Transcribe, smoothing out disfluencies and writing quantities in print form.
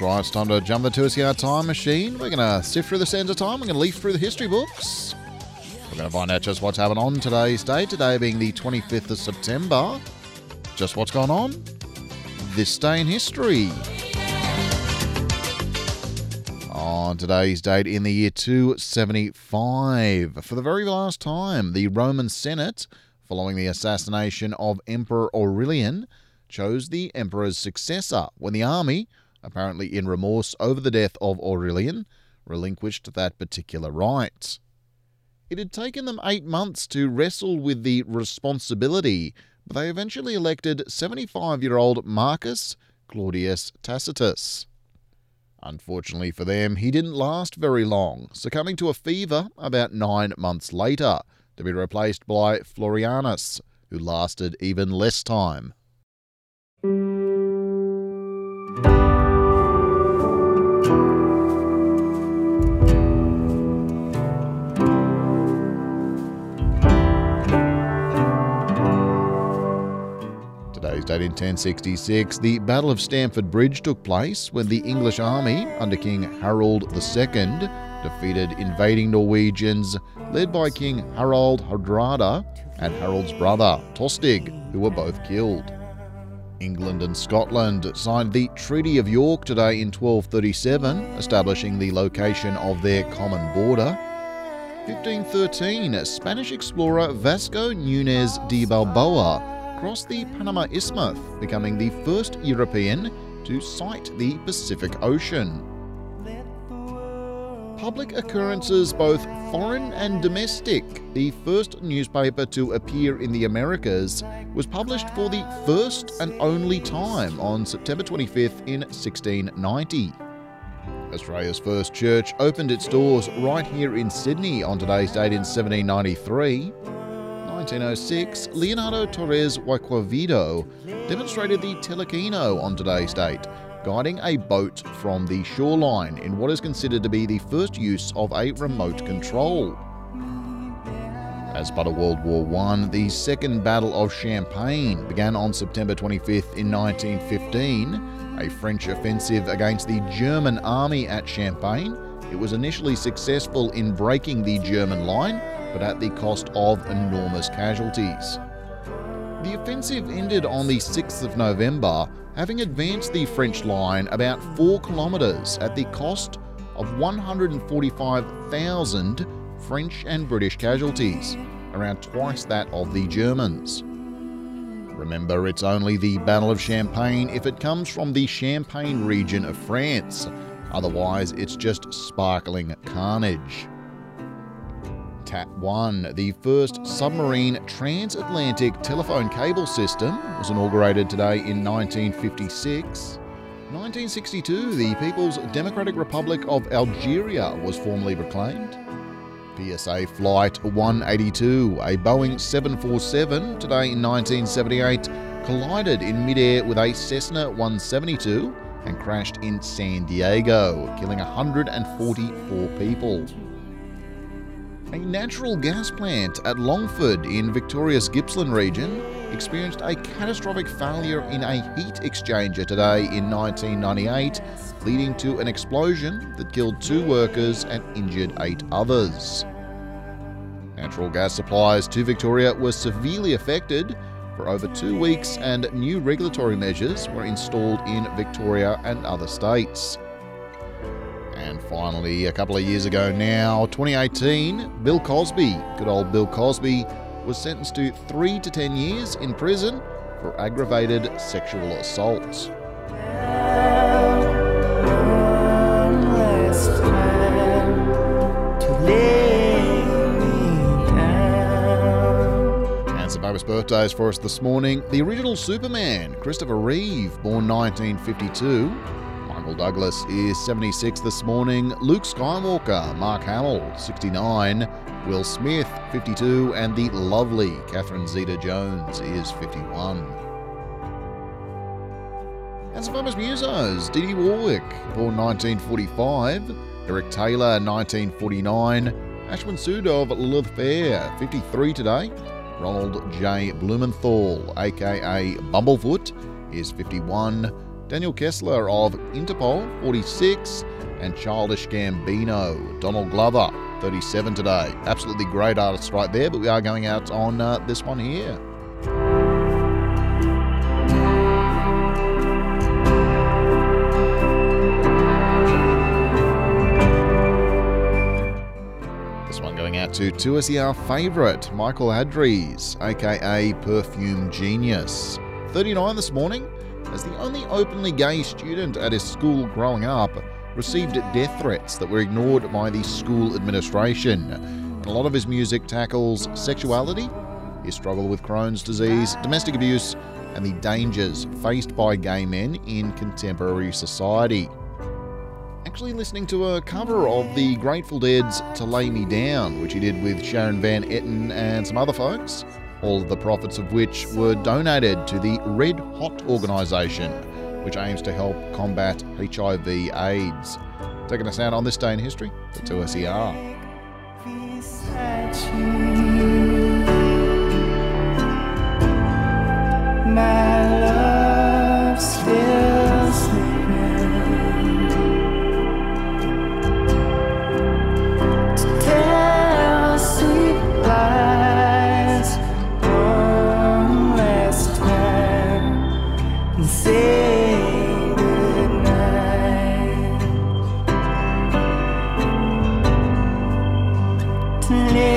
right, it's time to jump the 2SER time machine. We're going to sift through the sands of time. We're going to leaf through the history books. We're going to find out just what's happening on today's date. Today being the 25th of September. Just what's going on this day in history. On today's date in the year 275, for the very last time, the Roman Senate, following the assassination of Emperor Aurelian, chose the emperor's successor when the army, apparently in remorse over the death of Aurelian, relinquished that particular right. It had taken them 8 months to wrestle with the responsibility, but they eventually elected 75-year-old Marcus Claudius Tacitus. Unfortunately for them, he didn't last very long, succumbing to a fever about 9 months later, to be replaced by Florianus, who lasted even less time. Today's date in 1066, the Battle of Stamford Bridge took place when the English army, under King Harold II, defeated invading Norwegians led by King Harald Hardrada and Harold's brother, Tostig, who were both killed. England and Scotland signed the Treaty of York today in 1237, establishing the location of their common border. 1513, Spanish explorer Vasco Núñez de Balboa crossed the Panama Isthmus, becoming the first European to sight the Pacific Ocean. Public occurrences, both foreign and domestic. The first newspaper to appear in the Americas was published for the first and only time on September 25th in 1690. Australia's first church opened its doors right here in Sydney on today's date in 1793. 1906, Leonardo Torres y Quevedo demonstrated the telequino on today's date, guiding a boat from the shoreline in what is considered to be the first use of a remote control. As part of World War I, the Second Battle of Champagne began on September 25th in 1915, a French offensive against the German army at Champagne. It was initially successful in breaking the German line, but at the cost of enormous casualties. The offensive ended on the 6th of November, having advanced the French line about 4 kilometres at the cost of 145,000 French and British casualties, around twice that of the Germans. Remember, it's only the Battle of Champagne if it comes from the Champagne region of France. Otherwise, it's just sparkling carnage. TAP-1, the first submarine transatlantic telephone cable system, was inaugurated today in 1956. 1962, the People's Democratic Republic of Algeria was formally proclaimed. PSA Flight 182, a Boeing 747, today in 1978, collided in midair with a Cessna 172 and crashed in San Diego, killing 144 people. A natural gas plant at Longford in Victoria's Gippsland region experienced a catastrophic failure in a heat exchanger today in 1998, leading to an explosion that killed 2 workers and injured 8 others. Natural gas supplies to Victoria were severely affected for over 2 weeks, and new regulatory measures were installed in Victoria and other states. And finally, a couple of years ago now, 2018, Bill Cosby, good old Bill Cosby, was sentenced to 3 to 10 years in prison for aggravated sexual assault. And some famous birthdays for us this morning. The original Superman, Christopher Reeve, born 1952. Michael Douglas is 76 this morning. Luke Skywalker, Mark Hamill, 69. Will Smith, 52. And the lovely Catherine Zeta-Jones is 51. And some famous musos. Dee Dee Warwick, born 1945. Eric Taylor, 1949. Ashwin Sood of Lilith Fair, 53 today. Ronald J. Blumenthal, aka Bumblefoot, is 51. Daniel Kessler of Interpol, 46, and Childish Gambino, Donald Glover, 37 today. Absolutely great artists right there, but we are going out on this one here. This one going out to 2SER favourite, Michael Adries, aka Perfume Genius. 39 this morning, as the only openly gay student at his school growing up, received death threats that were ignored by the school administration. And a lot of his music tackles sexuality, his struggle with Crohn's disease, domestic abuse, and the dangers faced by gay men in contemporary society. Actually listening to a cover of the Grateful Dead's To Lay Me Down, which he did with Sharon Van Etten and some other folks, all of the profits of which were donated to the Red Hot organisation, which aims to help combat HIV/AIDS. Taking us out on this day in history for 2SER. My love still sleeping to tell sleep lies one last time and say goodnight. To